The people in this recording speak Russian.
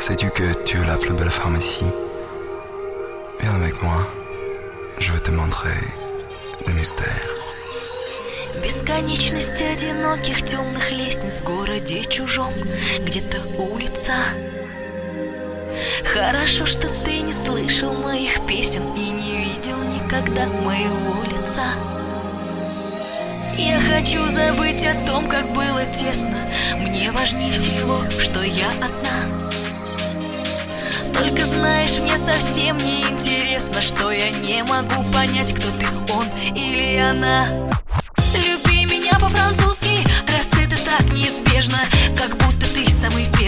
Sais-tu que tu es la plus belle femme ici? Viens avec moi, je vais te montrer des mystères. Бесконечность одиноких темных лестниц в городе чужом, где-то улица. Хорошо, что ты не слышал моих песен и не видел никогда моего лица. Я хочу забыть о том, как было тесно. Мне важнее всего, что я одна. Только знаешь, мне совсем не интересно, что я не могу понять, кто ты, он или она. Люби меня по-французски, раз это так неизбежно, как будто ты самый